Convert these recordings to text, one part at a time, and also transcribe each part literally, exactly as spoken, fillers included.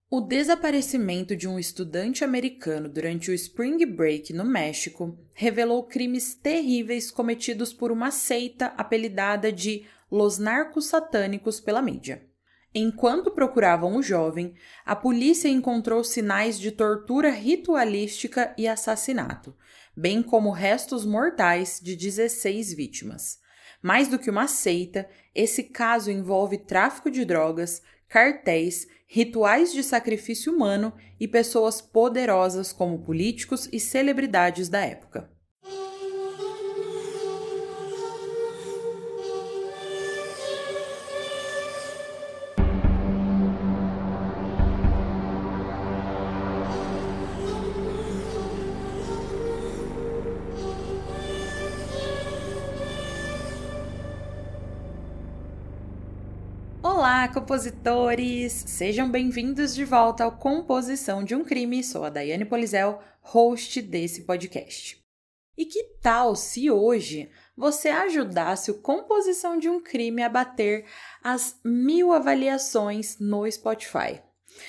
O desaparecimento de um estudante americano durante o Spring Break no México revelou crimes terríveis cometidos por uma seita apelidada de Los Narcos Satânicos pela mídia. Enquanto procuravam o jovem, a polícia encontrou sinais de tortura ritualística e assassinato, bem como restos mortais de dezesseis vítimas. Mais do que uma seita, esse caso envolve tráfico de drogas, cartéis, rituais de sacrifício humano e pessoas poderosas como políticos e celebridades da época. Olá, compositores! Sejam bem-vindos de volta ao Composição de um Crime. Sou a Daiane Polizel, host desse podcast. E que tal se hoje você ajudasse o Composição de um Crime a bater as mil avaliações no Spotify?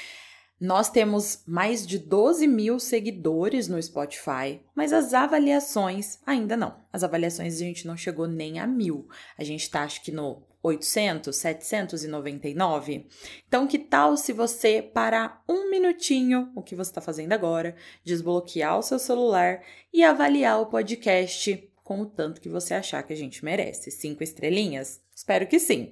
Nós temos mais de doze mil seguidores no Spotify, mas as avaliações ainda não. As avaliações a gente não chegou nem a mil. A gente tá, acho que no oitocentos, setecentos e noventa e nove. Então, que tal se você parar um minutinho, o que você está fazendo agora, desbloquear o seu celular e avaliar o podcast com o tanto que você achar que a gente merece? Cinco estrelinhas? Espero que sim.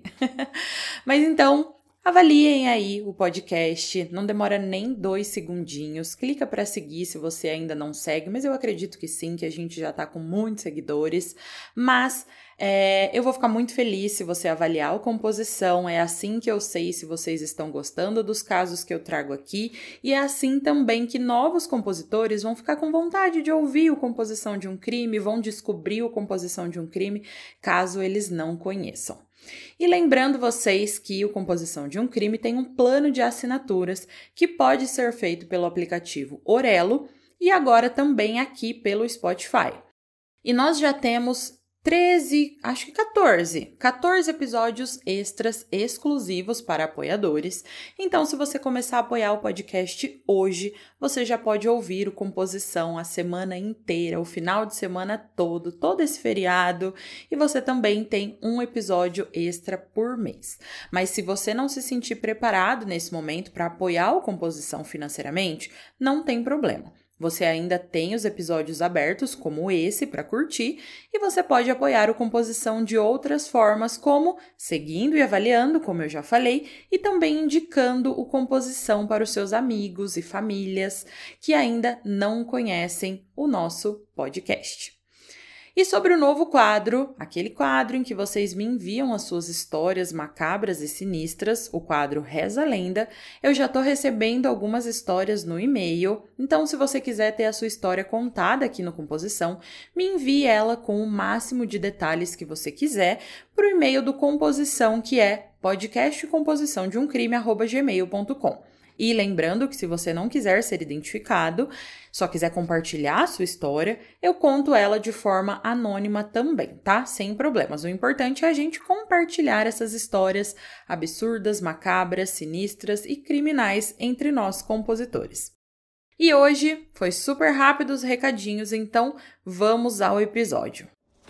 Mas então, avaliem aí o podcast, não demora nem dois segundinhos, clica para seguir se você ainda não segue, mas eu acredito que sim, que a gente já tá com muitos seguidores, mas é, eu vou ficar muito feliz se você avaliar a composição, é assim que eu sei se vocês estão gostando dos casos que eu trago aqui, e é assim também que novos compositores vão ficar com vontade de ouvir o Composição de um Crime, vão descobrir o Composição de um Crime, caso eles não conheçam. E lembrando vocês que o Composição de um Crime tem um plano de assinaturas que pode ser feito pelo aplicativo Orelo e agora também aqui pelo Spotify. E nós já temos treze, acho que quatorze, quatorze episódios extras exclusivos para apoiadores. Então, se você começar a apoiar o podcast hoje, você já pode ouvir o Composição a semana inteira, o final de semana todo, todo esse feriado, e você também tem um episódio extra por mês. Mas se você não se sentir preparado nesse momento para apoiar o Composição financeiramente, não tem problema. Você ainda tem os episódios abertos, como esse, para curtir, e você pode apoiar o Composição de outras formas, como seguindo e avaliando, como eu já falei, e também indicando o Composição para os seus amigos e famílias que ainda não conhecem o nosso podcast. E sobre o novo quadro, aquele quadro em que vocês me enviam as suas histórias macabras e sinistras, o quadro Reza a Lenda, eu já estou recebendo algumas histórias no e-mail, então se você quiser ter a sua história contada aqui no Composição, me envie ela com o máximo de detalhes que você quiser para o e-mail do Composição, que é podcastcomposição de um crime arroba gmail ponto com. E lembrando que se você não quiser ser identificado, só quiser compartilhar a sua história, eu conto ela de forma anônima também, tá? Sem problemas. O importante é a gente compartilhar essas histórias absurdas, macabras, sinistras e criminais entre nós compositores. E hoje foi super rápido os recadinhos, então vamos ao episódio.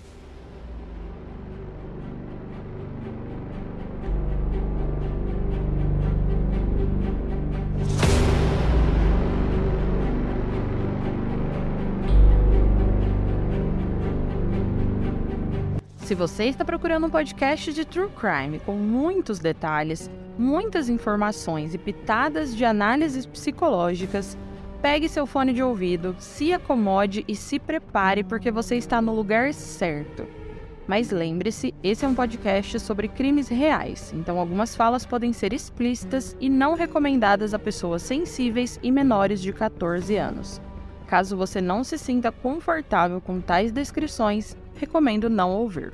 Se você está procurando um podcast de True Crime com muitos detalhes, muitas informações e pitadas de análises psicológicas, pegue seu fone de ouvido, se acomode e se prepare porque você está no lugar certo. Mas lembre-se, esse é um podcast sobre crimes reais, então algumas falas podem ser explícitas e não recomendadas a pessoas sensíveis e menores de catorze anos. Caso você não se sinta confortável com tais descrições, recomendo não ouvir.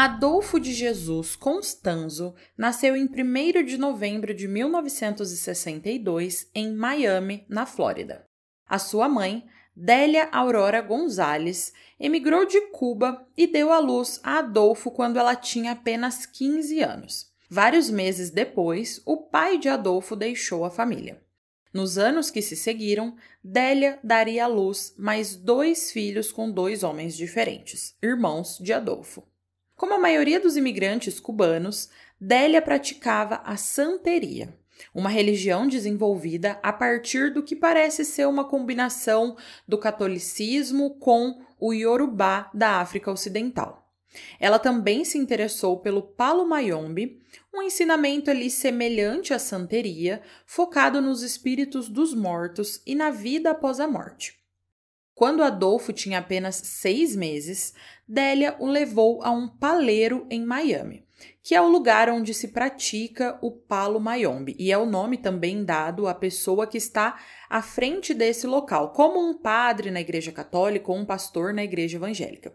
Adolfo de Jesus Constanzo nasceu em primeiro de novembro de mil novecentos e sessenta e dois em Miami, na Flórida. A sua mãe, Délia Aurora Gonzalez, emigrou de Cuba e deu à luz a Adolfo quando ela tinha apenas quinze anos. Vários meses depois, o pai de Adolfo deixou a família. Nos anos que se seguiram, Délia daria à luz mais dois filhos com dois homens diferentes, irmãos de Adolfo. Como a maioria dos imigrantes cubanos, Délia praticava a santeria, uma religião desenvolvida a partir do que parece ser uma combinação do catolicismo com o Yorubá da África Ocidental. Ela também se interessou pelo Palo Mayombe, um ensinamento ali semelhante à santeria, focado nos espíritos dos mortos e na vida após a morte. Quando Adolfo tinha apenas seis meses, Délia o levou a um paleiro em Miami, que é o lugar onde se pratica o Palo Mayombe, e é o nome também dado à pessoa que está à frente desse local, como um padre na igreja católica ou um pastor na igreja evangélica.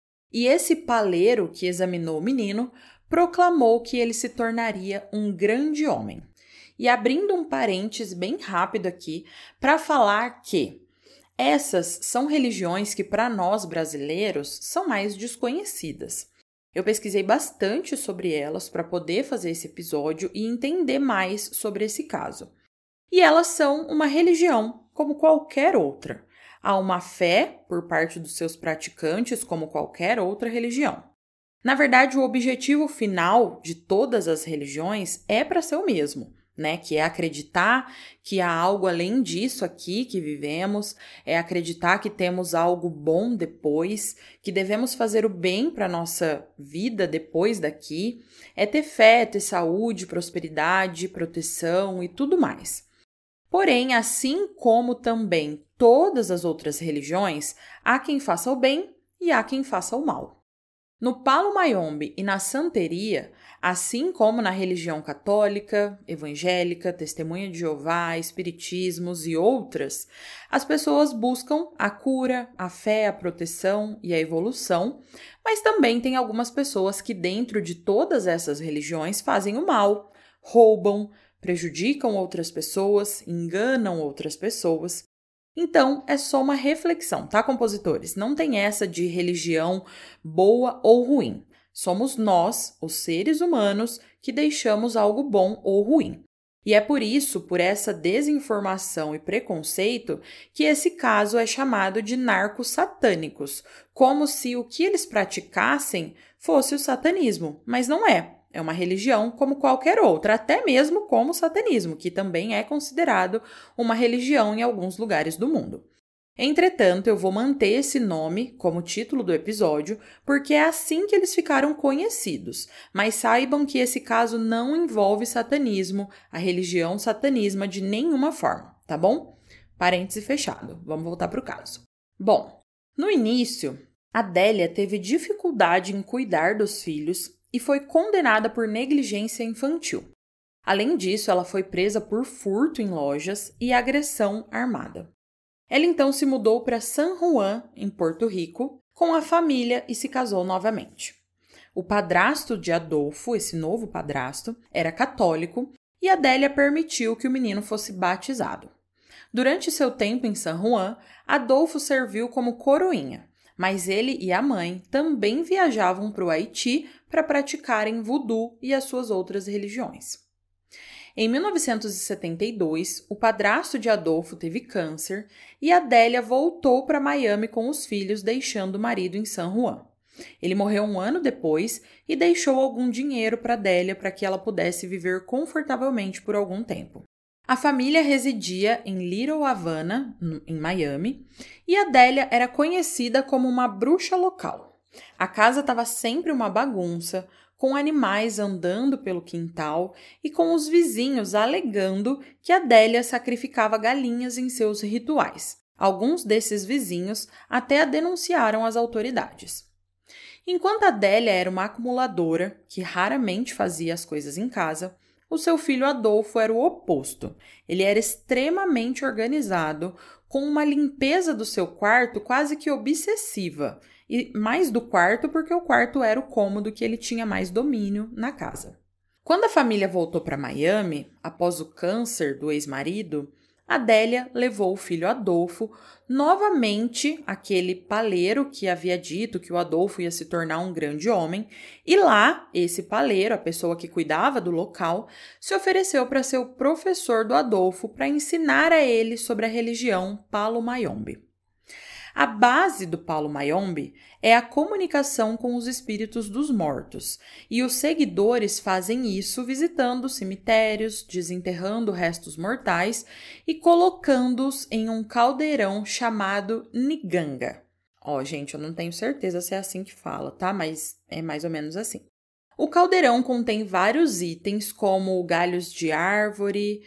E esse paleiro que examinou o menino proclamou que ele se tornaria um grande homem. E abrindo um parênteses bem rápido aqui para falar que essas são religiões que, para nós brasileiros, são mais desconhecidas. Eu pesquisei bastante sobre elas para poder fazer esse episódio e entender mais sobre esse caso. E elas são uma religião, como qualquer outra. Há uma fé por parte dos seus praticantes, como qualquer outra religião. Na verdade, o objetivo final de todas as religiões é para ser o mesmo, né? Que é acreditar que há algo além disso aqui que vivemos, é acreditar que temos algo bom depois, que devemos fazer o bem para a nossa vida depois daqui, é ter fé, ter saúde, prosperidade, proteção e tudo mais. Porém, assim como também todas as outras religiões, há quem faça o bem e há quem faça o mal. No Palo Mayombe e na santeria, assim como na religião católica, evangélica, testemunha de Jeová, espiritismos e outras, as pessoas buscam a cura, a fé, a proteção e a evolução, mas também tem algumas pessoas que dentro de todas essas religiões fazem o mal, roubam, prejudicam outras pessoas, enganam outras pessoas. Então, é só uma reflexão, tá, compositores? Não tem essa de religião boa ou ruim. Somos nós, os seres humanos, que deixamos algo bom ou ruim. E é por isso, por essa desinformação e preconceito, que esse caso é chamado de narcos satânicos, como se o que eles praticassem fosse o satanismo, mas não é. É uma religião como qualquer outra, até mesmo como o satanismo, que também é considerado uma religião em alguns lugares do mundo. Entretanto, eu vou manter esse nome como título do episódio, porque é assim que eles ficaram conhecidos. Mas saibam que esse caso não envolve satanismo, a religião satanismo de nenhuma forma, tá bom? Parêntese fechado. Vamos voltar para o caso. Bom, no início, a Délia teve dificuldade em cuidar dos filhos e foi condenada por negligência infantil. Além disso, ela foi presa por furto em lojas e agressão armada. Ela então se mudou para San Juan, em Porto Rico, com a família e se casou novamente. O padrasto de Adolfo, esse novo padrasto, era católico e a Délia permitiu que o menino fosse batizado. Durante seu tempo em San Juan, Adolfo serviu como coroinha, mas ele e a mãe também viajavam para o Haiti para praticarem voodoo e as suas outras religiões. Em mil novecentos e setenta e dois, o padrasto de Adolfo teve câncer e a Délia voltou para Miami com os filhos, deixando o marido em San Juan. Ele morreu um ano depois e deixou algum dinheiro para Délia para que ela pudesse viver confortavelmente por algum tempo. A família residia em Little Havana, em Miami, e a Délia era conhecida como uma bruxa local. A casa estava sempre uma bagunça, com animais andando pelo quintal e com os vizinhos alegando que a Délia sacrificava galinhas em seus rituais. Alguns desses vizinhos até a denunciaram às autoridades. Enquanto a Délia era uma acumuladora, que raramente fazia as coisas em casa, o seu filho Adolfo era o oposto. Ele era extremamente organizado, com uma limpeza do seu quarto quase que obsessiva. e mais do quarto porque o quarto era o cômodo que ele tinha mais domínio na casa. Quando a família voltou para Miami, após o câncer do ex-marido, Adélia levou o filho Adolfo novamente àquele paleiro que havia dito que o Adolfo ia se tornar um grande homem, e lá, esse paleiro, a pessoa que cuidava do local, se ofereceu para ser o professor do Adolfo para ensinar a ele sobre a religião Palo Mayombe. A base do Palo Mayombe é a comunicação com os espíritos dos mortos, e os seguidores fazem isso visitando cemitérios, desenterrando restos mortais e colocando-os em um caldeirão chamado Niganga. Ó, gente, eu não tenho certeza se é assim que fala, tá? Mas é mais ou menos assim. O caldeirão contém vários itens como galhos de árvore,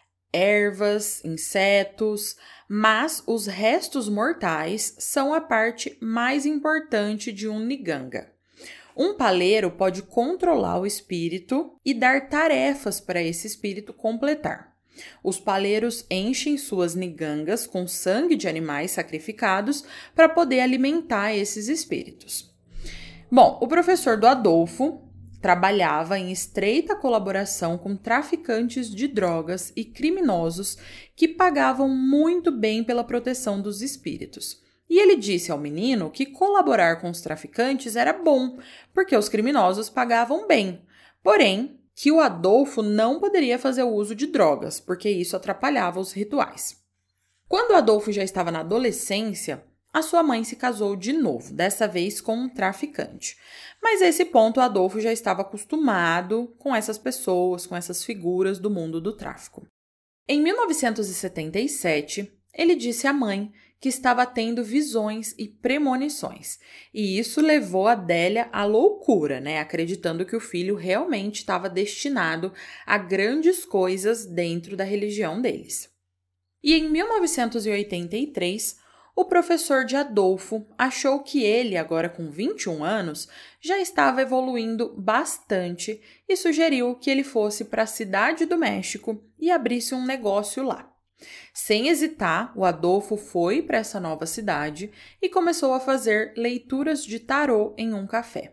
ervas, insetos, mas os restos mortais são a parte mais importante de um niganga. Um paleiro pode controlar o espírito e dar tarefas para esse espírito completar. Os paleiros enchem suas nigangas com sangue de animais sacrificados para poder alimentar esses espíritos. Bom, o professor do Adolfo trabalhava em estreita colaboração com traficantes de drogas e criminosos que pagavam muito bem pela proteção dos espíritos. E ele disse ao menino que colaborar com os traficantes era bom, porque os criminosos pagavam bem. Porém, que o Adolfo não poderia fazer o uso de drogas, porque isso atrapalhava os rituais. Quando o Adolfo já estava na adolescência, a sua mãe se casou de novo, dessa vez com um traficante. Mas a esse ponto, o Adolfo já estava acostumado com essas pessoas, com essas figuras do mundo do tráfico. Em mil novecentos e setenta e sete, ele disse à mãe que estava tendo visões e premonições. E isso levou Adélia à loucura, né? Acreditando que o filho realmente estava destinado a grandes coisas dentro da religião deles. E em mil novecentos e oitenta e três, o professor de Adolfo achou que ele, agora com vinte e um anos, já estava evoluindo bastante e sugeriu que ele fosse para a cidade do México e abrisse um negócio lá. Sem hesitar, o Adolfo foi para essa nova cidade e começou a fazer leituras de tarô em um café.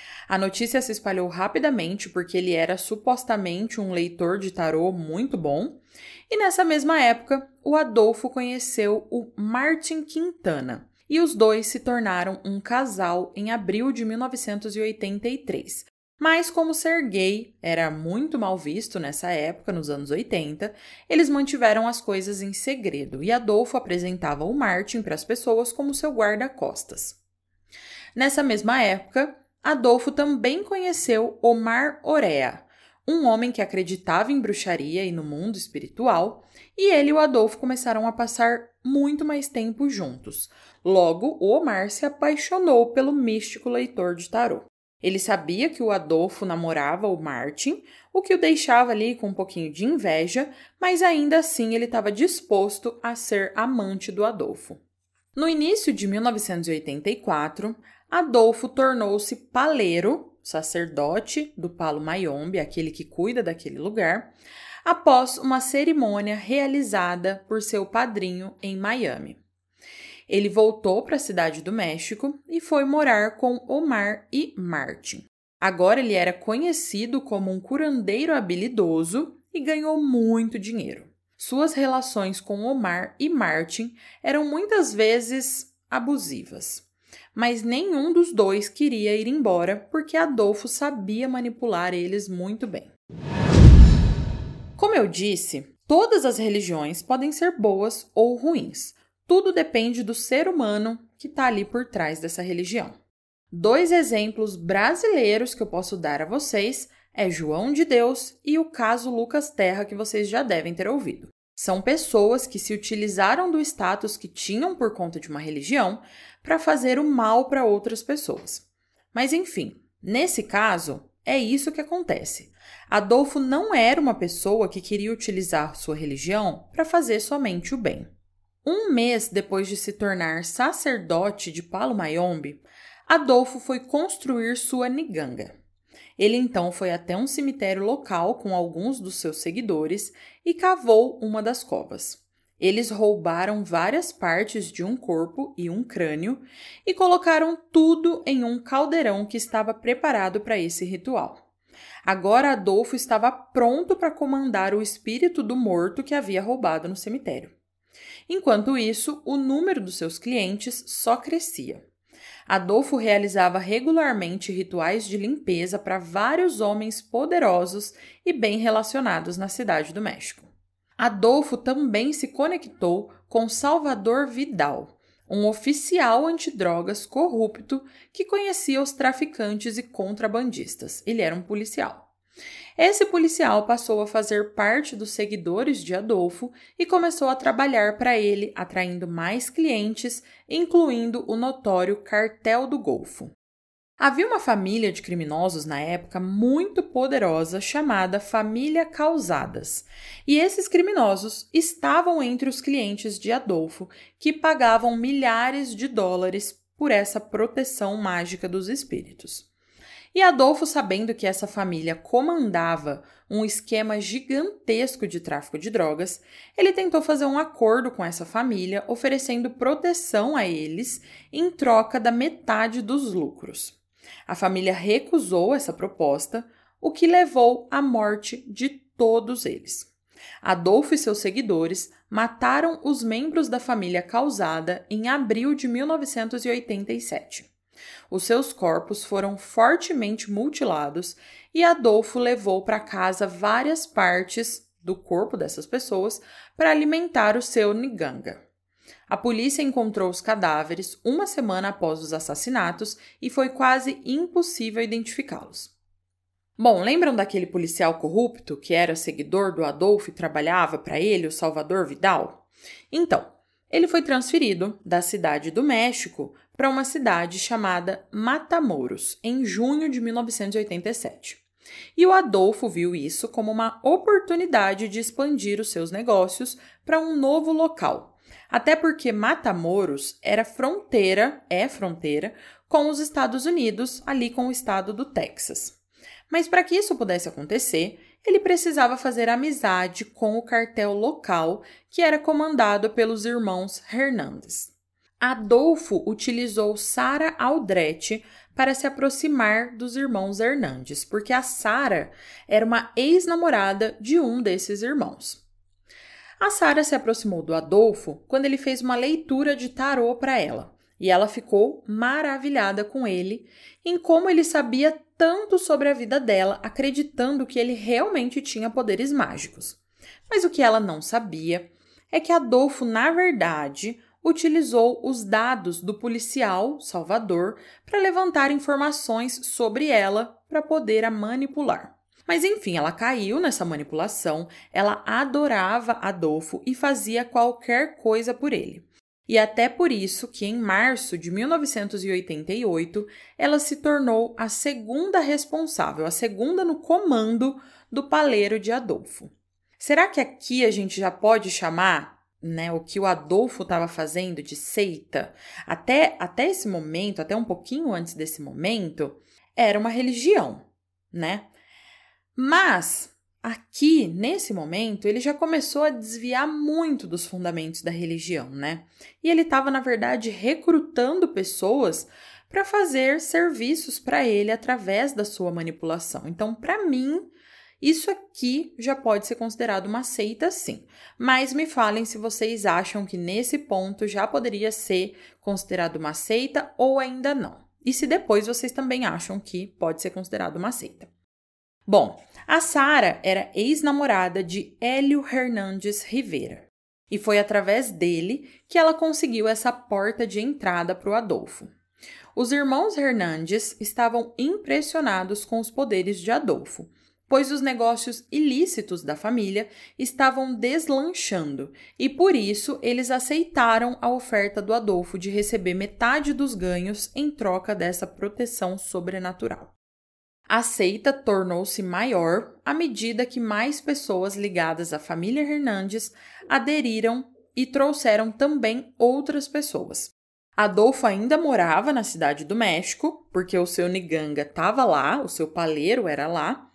A notícia se espalhou rapidamente porque ele era supostamente um leitor de tarô muito bom, e nessa mesma época, o Adolfo conheceu o Martin Quintana, e os dois se tornaram um casal em abril de mil novecentos e oitenta e três. Mas como ser gay era muito mal visto nessa época, nos anos oitenta, eles mantiveram as coisas em segredo, e Adolfo apresentava o Martin para as pessoas como seu guarda-costas. Nessa mesma época, Adolfo também conheceu Omar Orea, um homem que acreditava em bruxaria e no mundo espiritual, e ele e o Adolfo começaram a passar muito mais tempo juntos. Logo, o Omar se apaixonou pelo místico leitor de tarô. Ele sabia que o Adolfo namorava o Martin, o que o deixava ali com um pouquinho de inveja, mas ainda assim ele estava disposto a ser amante do Adolfo. No início de mil novecentos e oitenta e quatro, Adolfo tornou-se paleiro, sacerdote do Palo Mayombe, aquele que cuida daquele lugar, após uma cerimônia realizada por seu padrinho em Miami. Ele voltou para a cidade do México e foi morar com Omar e Martin. Agora ele era conhecido como um curandeiro habilidoso e ganhou muito dinheiro. Suas relações com Omar e Martin eram muitas vezes abusivas, mas nenhum dos dois queria ir embora porque Adolfo sabia manipular eles muito bem. Como eu disse, todas as religiões podem ser boas ou ruins. Tudo depende do ser humano que está ali por trás dessa religião. Dois exemplos brasileiros que eu posso dar a vocês é João de Deus e o caso Lucas Terra, que vocês já devem ter ouvido. São pessoas que se utilizaram do status que tinham por conta de uma religião para fazer o mal para outras pessoas. Mas enfim, nesse caso, é isso que acontece. Adolfo não era uma pessoa que queria utilizar sua religião para fazer somente o bem. Um mês depois de se tornar sacerdote de Palo Mayombe, Adolfo foi construir sua niganga. Ele então foi até um cemitério local com alguns dos seus seguidores e cavou uma das covas. Eles roubaram várias partes de um corpo e um crânio e colocaram tudo em um caldeirão que estava preparado para esse ritual. Agora Adolfo estava pronto para comandar o espírito do morto que havia roubado no cemitério. Enquanto isso, o número dos seus clientes só crescia. Adolfo realizava regularmente rituais de limpeza para vários homens poderosos e bem relacionados na cidade do México. Adolfo também se conectou com Salvador Vidal, um oficial antidrogas corrupto que conhecia os traficantes e contrabandistas. Ele era um policial. Esse policial passou a fazer parte dos seguidores de Adolfo e começou a trabalhar para ele, atraindo mais clientes, incluindo o notório Cartel do Golfo. Havia uma família de criminosos na época muito poderosa chamada Família Calzadas, e esses criminosos estavam entre os clientes de Adolfo, que pagavam milhares de dólares por essa proteção mágica dos espíritos. E Adolfo, sabendo que essa família comandava um esquema gigantesco de tráfico de drogas, ele tentou fazer um acordo com essa família, oferecendo proteção a eles em troca da metade dos lucros. A família recusou essa proposta, o que levou à morte de todos eles. Adolfo e seus seguidores mataram os membros da família Calzada em abril de mil novecentos e oitenta e sete. Os seus corpos foram fortemente mutilados e Adolfo levou para casa várias partes do corpo dessas pessoas para alimentar o seu Nganga. A polícia encontrou os cadáveres uma semana após os assassinatos e foi quase impossível identificá-los. Bom, lembram daquele policial corrupto que era seguidor do Adolfo e trabalhava para ele, o Salvador Vidal? Então, ele foi transferido da cidade do México para uma cidade chamada Matamoros, em junho de mil novecentos e oitenta e sete. E o Adolfo viu isso como uma oportunidade de expandir os seus negócios para um novo local. Até porque Matamoros era fronteira, é fronteira, com os Estados Unidos, ali com o estado do Texas. Mas para que isso pudesse acontecer, ele precisava fazer amizade com o cartel local, que era comandado pelos irmãos Hernandes. Adolfo utilizou Sara Aldrete para se aproximar dos irmãos Hernandes, porque a Sara era uma ex-namorada de um desses irmãos. A Sara se aproximou do Adolfo quando ele fez uma leitura de tarô para ela, e ela ficou maravilhada com ele em como ele sabia tanto sobre a vida dela, acreditando que ele realmente tinha poderes mágicos. Mas o que ela não sabia é que Adolfo, na verdade, utilizou os dados do policial Salvador para levantar informações sobre ela para poder a manipular. Mas enfim, ela caiu nessa manipulação, ela adorava Adolfo e fazia qualquer coisa por ele. E até por isso que em março de mil novecentos e oitenta e oito, ela se tornou a segunda responsável, a segunda no comando do paleiro de Adolfo. Será que aqui a gente já pode chamar, né, o que o Adolfo estava fazendo de seita? Até, até esse momento, até um pouquinho antes desse momento, era uma religião, né? Mas, aqui, nesse momento, ele já começou a desviar muito dos fundamentos da religião, né? E ele estava, na verdade, recrutando pessoas para fazer serviços para ele através da sua manipulação. Então, para mim, isso aqui já pode ser considerado uma seita, sim. Mas me falem se vocês acham que nesse ponto já poderia ser considerado uma seita ou ainda não. E se depois vocês também acham que pode ser considerado uma seita. Bom, a Sara era ex-namorada de Hélio Hernandes Rivera. E foi através dele que ela conseguiu essa porta de entrada para o Adolfo. Os irmãos Hernandes estavam impressionados com os poderes de Adolfo, pois os negócios ilícitos da família estavam deslanchando e, por isso, eles aceitaram a oferta do Adolfo de receber metade dos ganhos em troca dessa proteção sobrenatural. A seita tornou-se maior à medida que mais pessoas ligadas à família Hernandes aderiram e trouxeram também outras pessoas. Adolfo ainda morava na cidade do México, porque o seu Nganga estava lá, o seu paleiro era lá,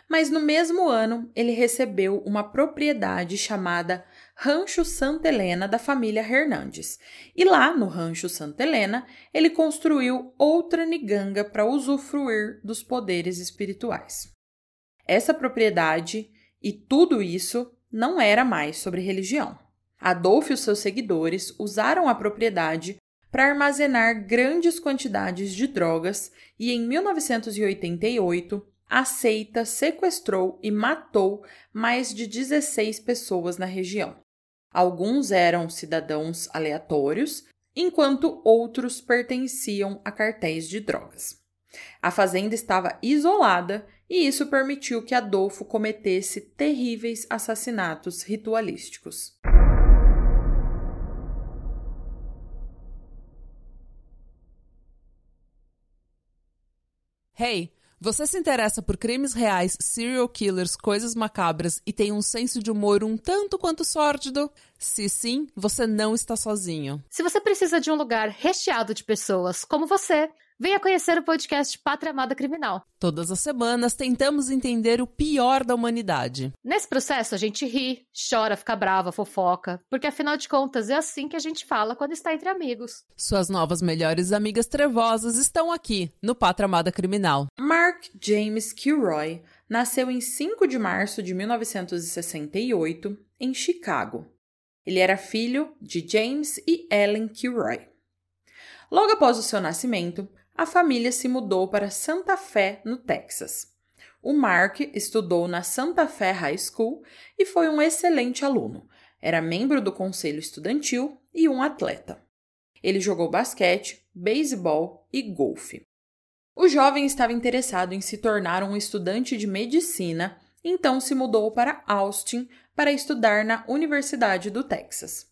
mas no mesmo ano ele recebeu uma propriedade chamada Rancho Santa Helena da família Hernandes. E lá no Rancho Santa Helena, ele construiu outra niganga para usufruir dos poderes espirituais. Essa propriedade e tudo isso não era mais sobre religião. Adolfo e os seus seguidores usaram a propriedade para armazenar grandes quantidades de drogas e em mil novecentos e oitenta e oito, a seita sequestrou e matou mais de dezesseis pessoas na região. Alguns eram cidadãos aleatórios, enquanto outros pertenciam a cartéis de drogas. A fazenda estava isolada e isso permitiu que Adolfo cometesse terríveis assassinatos ritualísticos. Hey, você se interessa por crimes reais, serial killers, coisas macabras e tem um senso de humor um tanto quanto sórdido? Se sim, você não está sozinho. Se você precisa de um lugar recheado de pessoas como você, venha conhecer o podcast Pátria Amada Criminal. Todas as semanas tentamos entender o pior da humanidade. Nesse processo a gente ri, chora, fica brava, fofoca, porque afinal de contas é assim que a gente fala quando está entre amigos. Suas novas melhores amigas trevosas estão aqui, no Pátria Amada Criminal. Mark James Kilroy nasceu em cinco de março de mil novecentos e sessenta e oito, em Chicago. Ele era filho de James e Ellen Kilroy. Logo após o seu nascimento, a família se mudou para Santa Fé, no Texas. O Mark estudou na Santa Fé High School e foi um excelente aluno. Era membro do conselho estudantil e um atleta. Ele jogou basquete, beisebol e golfe. O jovem estava interessado em se tornar um estudante de medicina, então se mudou para Austin para estudar na Universidade do Texas.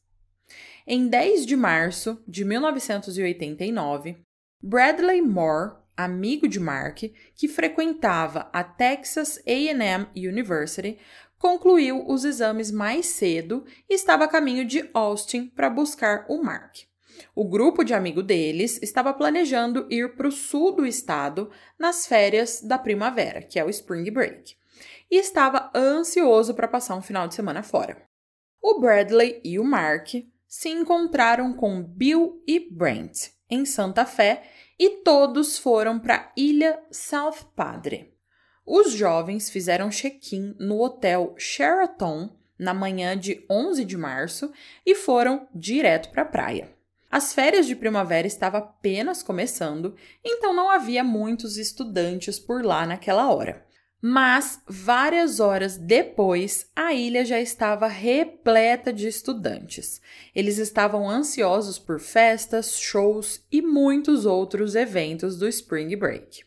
Em dez de março de mil novecentos e oitenta e nove, Bradley Moore, amigo de Mark, que frequentava a Texas A and M University, concluiu os exames mais cedo e estava a caminho de Austin para buscar o Mark. O grupo de amigos deles estava planejando ir para o sul do estado nas férias da primavera, que é o Spring Break, e estava ansioso para passar um final de semana fora. O Bradley e o Mark se encontraram com Bill e Brent em Santa Fé e todos foram para a Ilha South Padre. Os jovens fizeram check-in no hotel Sheraton na manhã de onze de março e foram direto para a praia. As férias de primavera estavam apenas começando, então não havia muitos estudantes por lá naquela hora. Mas, várias horas depois, a ilha já estava repleta de estudantes. Eles estavam ansiosos por festas, shows e muitos outros eventos do Spring Break.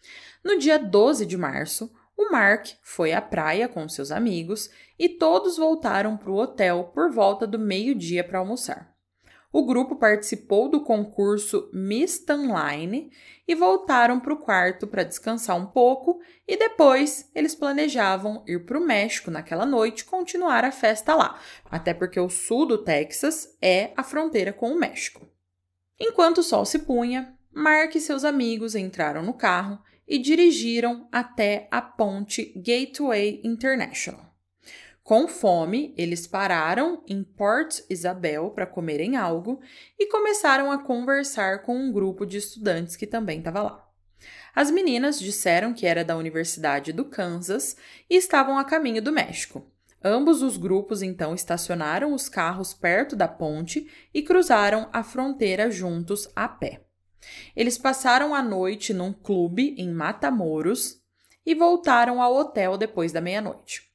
No dia doze de março, o Mark foi à praia com seus amigos e todos voltaram para o hotel por volta do meio-dia para almoçar. O grupo participou do concurso Miss Tanline e voltaram para o quarto para descansar um pouco e depois eles planejavam ir para o México naquela noite e continuar a festa lá, até porque o sul do Texas é a fronteira com o México. Enquanto o sol se punha, Mark e seus amigos entraram no carro e dirigiram até a ponte Gateway International. Com fome, eles pararam em Port Isabel para comerem algo e começaram a conversar com um grupo de estudantes que também estava lá. As meninas disseram que era da Universidade do Kansas e estavam a caminho do México. Ambos os grupos então estacionaram os carros perto da ponte e cruzaram a fronteira juntos a pé. Eles passaram a noite num clube em Matamoros e voltaram ao hotel depois da meia-noite.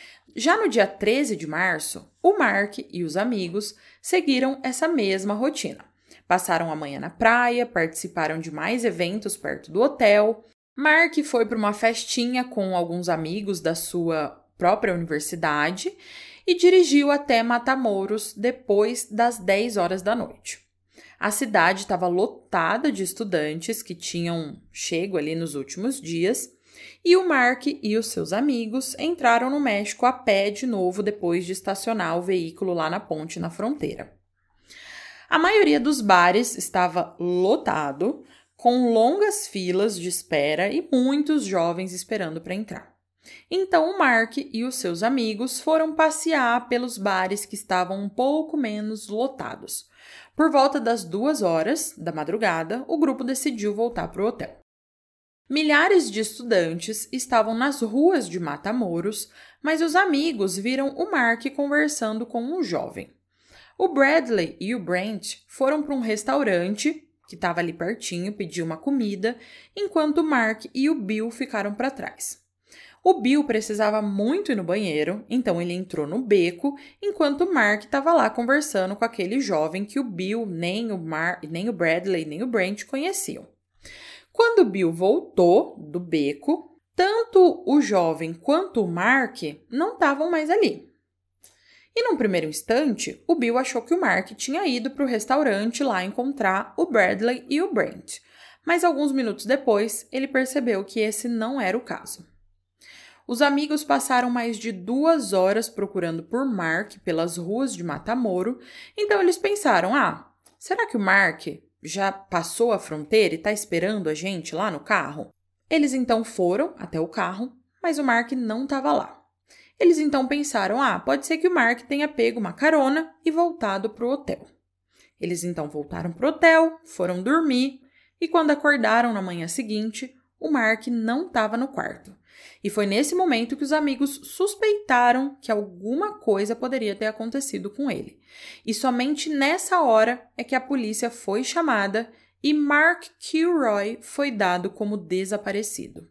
Já no dia treze de março, o Mark e os amigos seguiram essa mesma rotina. Passaram a manhã na praia, participaram de mais eventos perto do hotel. Mark foi para uma festinha com alguns amigos da sua própria universidade e dirigiu até Matamoros depois das dez horas da noite. A cidade estava lotada de estudantes que tinham chego ali nos últimos dias e o Mark e os seus amigos entraram no México a pé de novo depois de estacionar o veículo lá na ponte na fronteira. A maioria dos bares estava lotado, com longas filas de espera e muitos jovens esperando para entrar. Então o Mark e os seus amigos foram passear pelos bares que estavam um pouco menos lotados. Por volta das duas horas da madrugada, o grupo decidiu voltar para o hotel. Milhares de estudantes estavam nas ruas de Matamoros, mas os amigos viram o Mark conversando com um jovem. O Bradley e o Brent foram para um restaurante que estava ali pertinho, pedir uma comida, enquanto o Mark e o Bill ficaram para trás. O Bill precisava muito ir no banheiro, então ele entrou no beco, enquanto o Mark estava lá conversando com aquele jovem que o Bill, nem o, Mar- nem o Bradley, nem o Brent conheciam. Quando o Bill voltou do beco, tanto o jovem quanto o Mark não estavam mais ali. E num primeiro instante, o Bill achou que o Mark tinha ido para o restaurante lá encontrar o Bradley e o Brent, mas alguns minutos depois ele percebeu que esse não era o caso. Os amigos passaram mais de duas horas procurando por Mark pelas ruas de Matamoro, então eles pensaram, ah, será que o Mark já passou a fronteira e está esperando a gente lá no carro? Eles então foram até o carro, mas o Mark não estava lá. Eles então pensaram, ah, pode ser que o Mark tenha pego uma carona e voltado para o hotel. Eles então voltaram para o hotel, foram dormir e quando acordaram na manhã seguinte, o Mark não estava no quarto. E foi nesse momento que os amigos suspeitaram que alguma coisa poderia ter acontecido com ele. E somente nessa hora é que a polícia foi chamada e Mark Kilroy foi dado como desaparecido.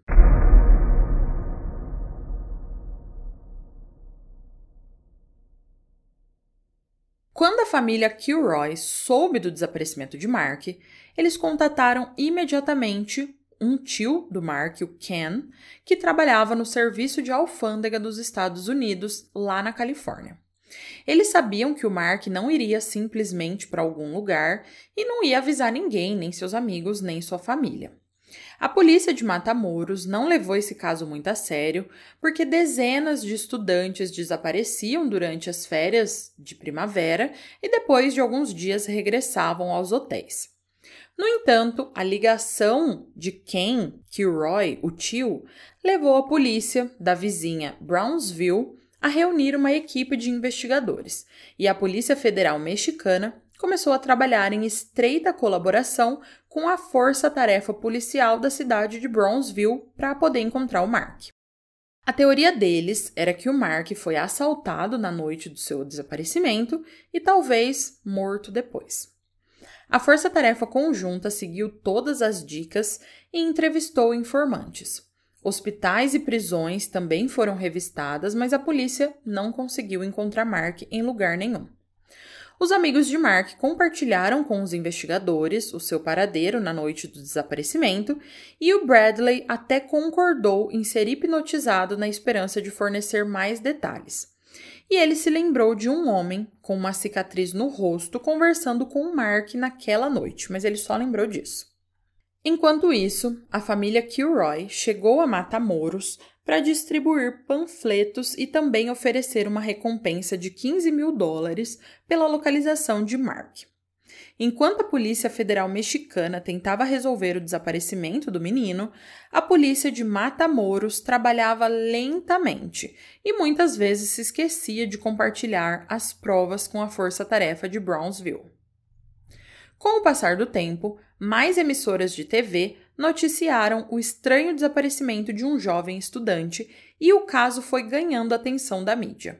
Quando a família Kilroy soube do desaparecimento de Mark, eles contataram imediatamente um tio do Mark, o Ken, que trabalhava no serviço de alfândega dos Estados Unidos, lá na Califórnia. Eles sabiam que o Mark não iria simplesmente para algum lugar e não ia avisar ninguém, nem seus amigos, nem sua família. A polícia de Matamoros não levou esse caso muito a sério, porque dezenas de estudantes desapareciam durante as férias de primavera e depois de alguns dias regressavam aos hotéis. No entanto, a ligação de Ken Kilroy, o tio, levou a polícia da vizinha Brownsville a reunir uma equipe de investigadores, e a Polícia Federal Mexicana começou a trabalhar em estreita colaboração com a força-tarefa policial da cidade de Brownsville para poder encontrar o Mark. A teoria deles era que o Mark foi assaltado na noite do seu desaparecimento e talvez morto depois. A força-tarefa conjunta seguiu todas as dicas e entrevistou informantes. Hospitais e prisões também foram revistadas, mas a polícia não conseguiu encontrar Mark em lugar nenhum. Os amigos de Mark compartilharam com os investigadores o seu paradeiro na noite do desaparecimento e o Bradley até concordou em ser hipnotizado na esperança de fornecer mais detalhes. E ele se lembrou de um homem com uma cicatriz no rosto conversando com o Mark naquela noite, mas ele só lembrou disso. Enquanto isso, a família Kilroy chegou a Matamoros para distribuir panfletos e também oferecer uma recompensa de quinze mil dólares pela localização de Mark. Enquanto a Polícia Federal Mexicana tentava resolver o desaparecimento do menino, a polícia de Matamoros trabalhava lentamente e muitas vezes se esquecia de compartilhar as provas com a força-tarefa de Brownsville. Com o passar do tempo, mais emissoras de T V noticiaram o estranho desaparecimento de um jovem estudante e o caso foi ganhando a atenção da mídia.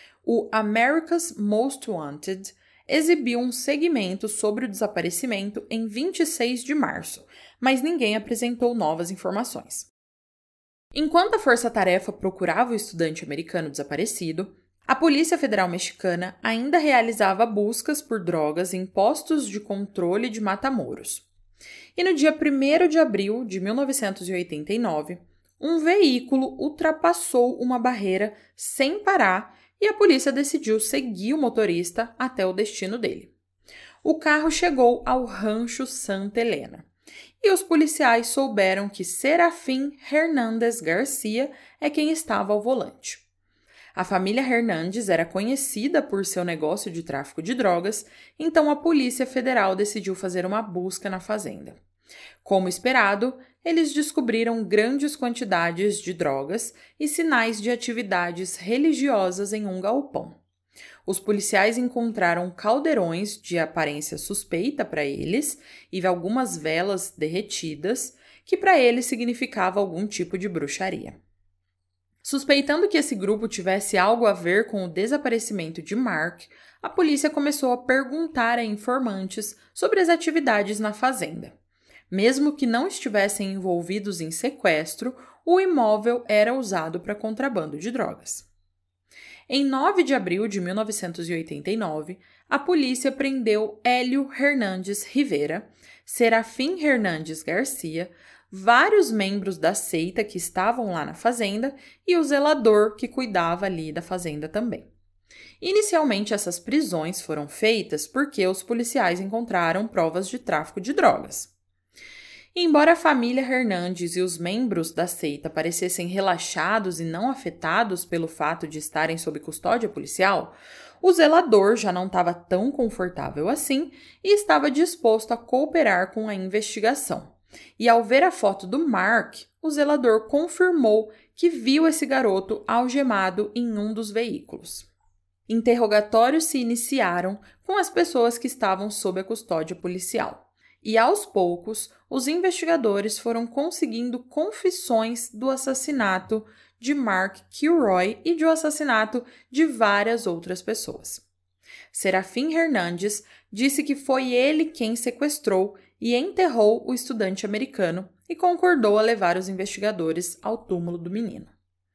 O America's Most Wanted exibiu um segmento sobre o desaparecimento em vinte e seis de março, mas ninguém apresentou novas informações. Enquanto a força-tarefa procurava o estudante americano desaparecido, a Polícia Federal Mexicana ainda realizava buscas por drogas em postos de controle de Matamoros. E no dia primeiro de abril de mil novecentos e oitenta e nove, um veículo ultrapassou uma barreira sem parar e a polícia decidiu seguir o motorista até o destino dele. O carro chegou ao Rancho Santa Helena e os policiais souberam que Serafim Hernández Garcia é quem estava ao volante. A família Hernandes era conhecida por seu negócio de tráfico de drogas, então a Polícia Federal decidiu fazer uma busca na fazenda. Como esperado, eles descobriram grandes quantidades de drogas e sinais de atividades religiosas em um galpão. Os policiais encontraram caldeirões de aparência suspeita para eles e algumas velas derretidas, que para eles significava algum tipo de bruxaria. Suspeitando que esse grupo tivesse algo a ver com o desaparecimento de Mark, a polícia começou a perguntar a informantes sobre as atividades na fazenda. Mesmo que não estivessem envolvidos em sequestro, o imóvel era usado para contrabando de drogas. Em nove de abril de mil novecentos e oitenta e nove, a polícia prendeu Hélio Hernandes Rivera, Serafim Hernandes Garcia, vários membros da seita que estavam lá na fazenda e o zelador que cuidava ali da fazenda também. Inicialmente, essas prisões foram feitas porque os policiais encontraram provas de tráfico de drogas. Embora a família Hernandes e os membros da seita parecessem relaxados e não afetados pelo fato de estarem sob custódia policial, o zelador já não estava tão confortável assim e estava disposto a cooperar com a investigação. E ao ver a foto do Mark, o zelador confirmou que viu esse garoto algemado em um dos veículos. Interrogatórios se iniciaram com as pessoas que estavam sob a custódia policial. E aos poucos, os investigadores foram conseguindo confissões do assassinato de Mark Kilroy e do assassinato de várias outras pessoas. Serafim Hernandes disse que foi ele quem sequestrou e enterrou o estudante americano e concordou a levar os investigadores ao túmulo do menino.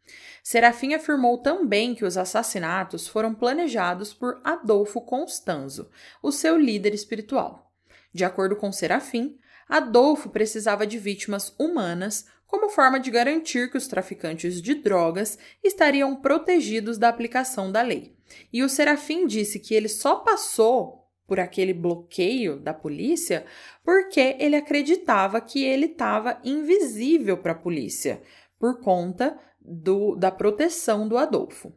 Serafim afirmou também que os assassinatos foram planejados por Adolfo Constanzo, o seu líder espiritual. De acordo com Serafim, Adolfo precisava de vítimas humanas como forma de garantir que os traficantes de drogas estariam protegidos da aplicação da lei. E o Serafim disse que ele só passou por aquele bloqueio da polícia porque ele acreditava que ele estava invisível para a polícia, por conta do, da proteção do Adolfo.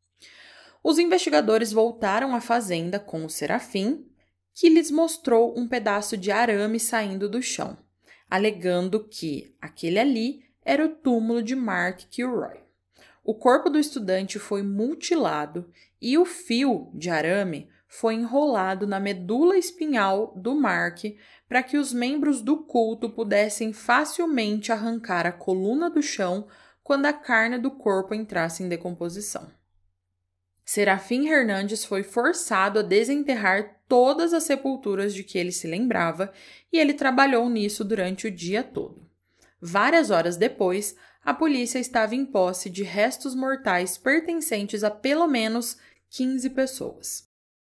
Os investigadores voltaram à fazenda com o Serafim, que lhes mostrou um pedaço de arame saindo do chão, alegando que aquele ali era o túmulo de Mark Kilroy. O corpo do estudante foi mutilado e o fio de arame foi enrolado na medula espinhal do Mark para que os membros do culto pudessem facilmente arrancar a coluna do chão quando a carne do corpo entrasse em decomposição. Serafim Hernandes foi forçado a desenterrar todas as sepulturas de que ele se lembrava e ele trabalhou nisso durante o dia todo. Várias horas depois, a polícia estava em posse de restos mortais pertencentes a pelo menos quinze pessoas.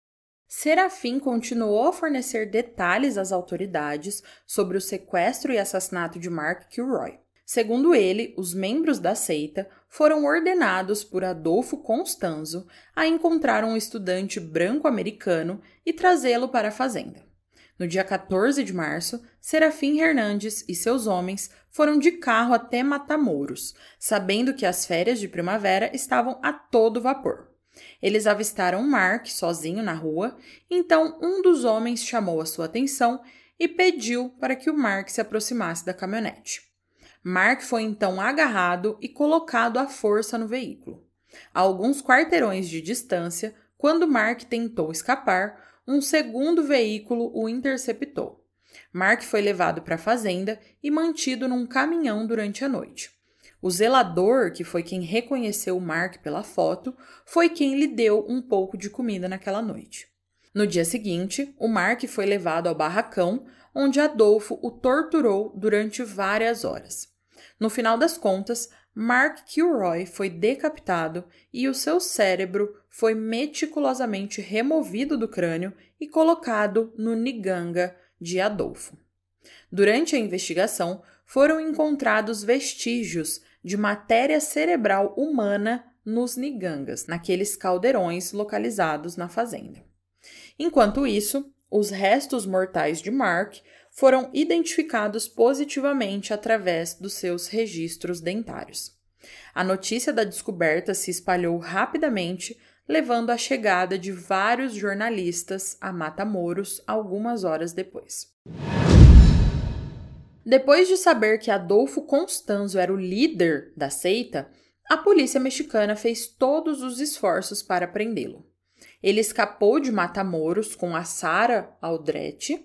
Serafim continuou a fornecer detalhes às autoridades sobre o sequestro e assassinato de Mark Kilroy. Segundo ele, os membros da seita foram ordenados por Adolfo Constanzo a encontrar um estudante branco-americano e trazê-lo para a fazenda. No dia quatorze de março, Serafim Hernandes e seus homens foram de carro até Matamoros, sabendo que as férias de primavera estavam a todo vapor. Eles avistaram Mark sozinho na rua, então um dos homens chamou a sua atenção e pediu para que o Mark se aproximasse da caminhonete. Mark foi então agarrado e colocado à força no veículo. A alguns quarteirões de distância, quando Mark tentou escapar, um segundo veículo o interceptou. Mark foi levado para a fazenda e mantido num caminhão durante a noite. O zelador, que foi quem reconheceu o Mark pela foto, foi quem lhe deu um pouco de comida naquela noite. No dia seguinte, o Mark foi levado ao barracão, onde Adolfo o torturou durante várias horas. No final das contas, Mark Kilroy foi decapitado e o seu cérebro foi meticulosamente removido do crânio e colocado no niganga de Adolfo. Durante a investigação, foram encontrados vestígios de matéria cerebral humana nos nigangas, naqueles caldeirões localizados na fazenda. Enquanto isso, os restos mortais de Mark foram identificados positivamente através dos seus registros dentários. A notícia da descoberta se espalhou rapidamente, levando à chegada de vários jornalistas a Matamoros algumas horas depois. Depois de saber que Adolfo Constanzo era o líder da seita, a polícia mexicana fez todos os esforços para prendê-lo. Ele escapou de Matamoros com a Sara Aldrete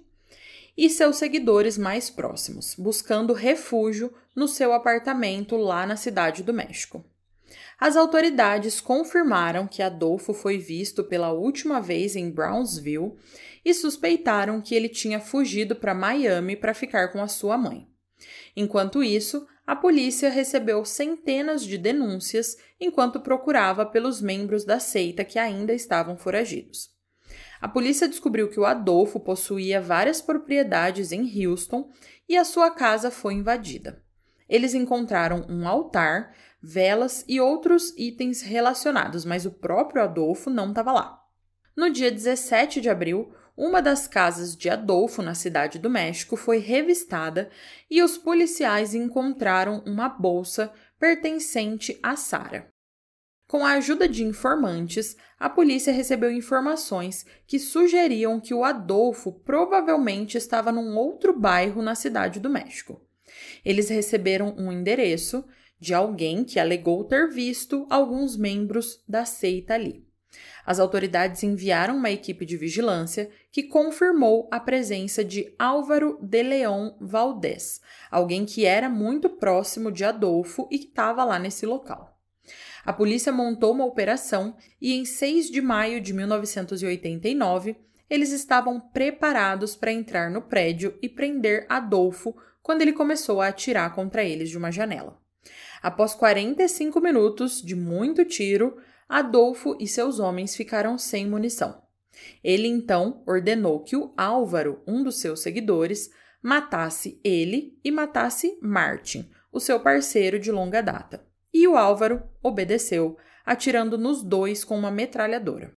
e seus seguidores mais próximos, buscando refúgio no seu apartamento lá na Cidade do México. As autoridades confirmaram que Adolfo foi visto pela última vez em Brownsville e suspeitaram que ele tinha fugido para Miami para ficar com a sua mãe. Enquanto isso, a polícia recebeu centenas de denúncias enquanto procurava pelos membros da seita que ainda estavam foragidos. A polícia descobriu que o Adolfo possuía várias propriedades em Houston e a sua casa foi invadida. Eles encontraram um altar, velas e outros itens relacionados, mas o próprio Adolfo não estava lá. No dia dezessete de abril, uma das casas de Adolfo na Cidade do México foi revistada e os policiais encontraram uma bolsa pertencente a Sara. Com a ajuda de informantes, a polícia recebeu informações que sugeriam que o Adolfo provavelmente estava num outro bairro na Cidade do México. Eles receberam um endereço de alguém que alegou ter visto alguns membros da seita ali. As autoridades enviaram uma equipe de vigilância que confirmou a presença de Álvaro de León Valdés, alguém que era muito próximo de Adolfo e que estava lá nesse local. A polícia montou uma operação e, em seis de maio de mil novecentos e oitenta e nove, eles estavam preparados para entrar no prédio e prender Adolfo quando ele começou a atirar contra eles de uma janela. Após quarenta e cinco minutos de muito tiro, Adolfo e seus homens ficaram sem munição. Ele então ordenou que o Álvaro, um dos seus seguidores, matasse ele e matasse Martin, o seu parceiro de longa data. E o Álvaro obedeceu, atirando nos dois com uma metralhadora.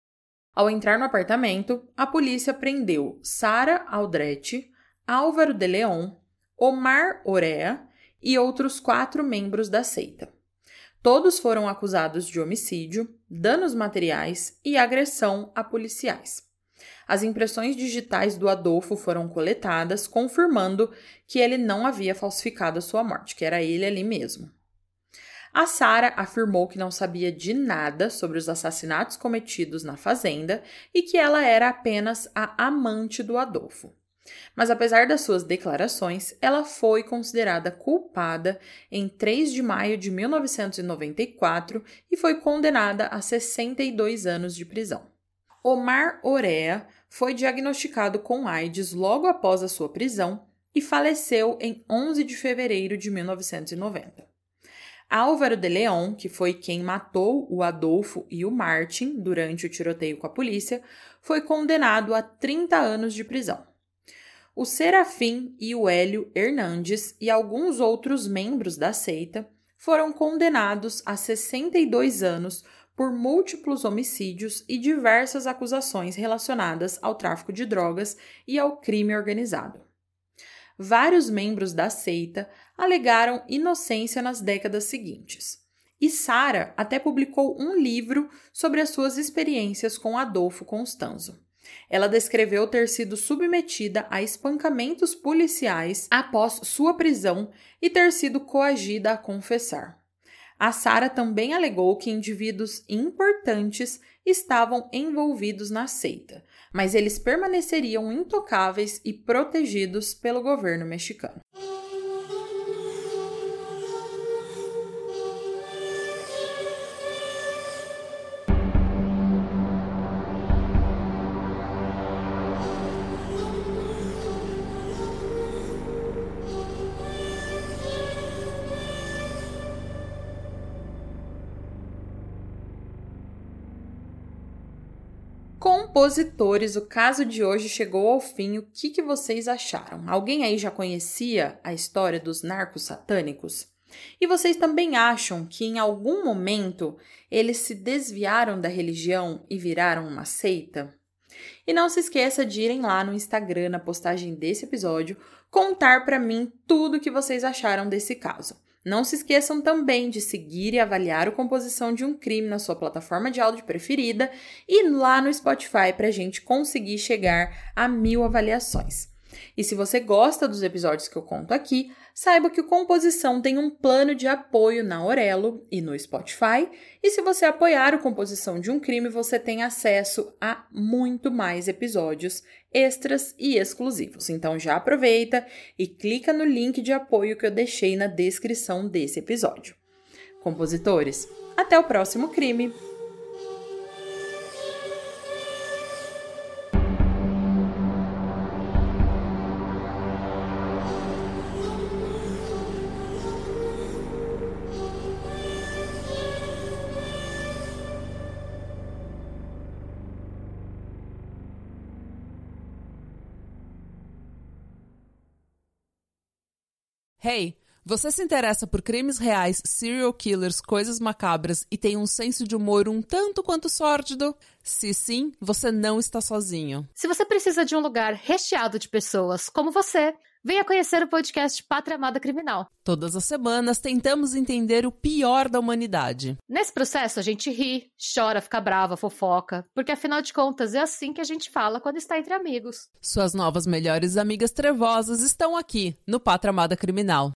Ao entrar no apartamento, a polícia prendeu Sara Aldrete, Álvaro de León, Omar Orea e outros quatro membros da seita. Todos foram acusados de homicídio, danos materiais e agressão a policiais. As impressões digitais do Adolfo foram coletadas, confirmando que ele não havia falsificado a sua morte, que era ele ali mesmo. A Sara afirmou que não sabia de nada sobre os assassinatos cometidos na fazenda e que ela era apenas a amante do Adolfo. Mas apesar das suas declarações, ela foi considerada culpada em três de maio de mil novecentos e noventa e quatro e foi condenada a sessenta e dois anos de prisão. Omar Orea foi diagnosticado com AIDS logo após a sua prisão e faleceu em onze de fevereiro de mil novecentos e noventa. Álvaro de León, que foi quem matou o Adolfo e o Martin durante o tiroteio com a polícia, foi condenado a trinta anos de prisão. O Serafim e o Hélio Hernandes e alguns outros membros da seita foram condenados a sessenta e dois anos por múltiplos homicídios e diversas acusações relacionadas ao tráfico de drogas e ao crime organizado. Vários membros da seita alegaram inocência nas décadas seguintes. E Sara até publicou um livro sobre as suas experiências com Adolfo Constanzo. Ela descreveu ter sido submetida a espancamentos policiais após sua prisão e ter sido coagida a confessar. A Sara também alegou que indivíduos importantes estavam envolvidos na seita, mas eles permaneceriam intocáveis e protegidos pelo governo mexicano. Compositores, o caso de hoje chegou ao fim. O que, que vocês acharam? Alguém aí já conhecia a história dos narcos satânicos? E vocês também acham que em algum momento eles se desviaram da religião e viraram uma seita? E não se esqueça de irem lá no Instagram, na postagem desse episódio, contar para mim tudo o que vocês acharam desse caso. Não se esqueçam também de seguir e avaliar o Composição de um Crime na sua plataforma de áudio preferida e lá no Spotify para a gente conseguir chegar a mil avaliações. E se você gosta dos episódios que eu conto aqui, saiba que o Composição tem um plano de apoio na Aurelo e no Spotify, e se você apoiar o Composição de um Crime, você tem acesso a muito mais episódios extras e exclusivos. Então já aproveita e clica no link de apoio que eu deixei na descrição desse episódio. Compositores, até o próximo crime! Hey, você se interessa por crimes reais, serial killers, coisas macabras e tem um senso de humor um tanto quanto sórdido? Se sim, você não está sozinho. Se você precisa de um lugar recheado de pessoas como você, venha conhecer o podcast Pátria Amada Criminal. Todas as semanas tentamos entender o pior da humanidade. Nesse processo a gente ri, chora, fica brava, fofoca, porque afinal de contas é assim que a gente fala quando está entre amigos. Suas novas melhores amigas trevosas estão aqui, no Pátria Amada Criminal.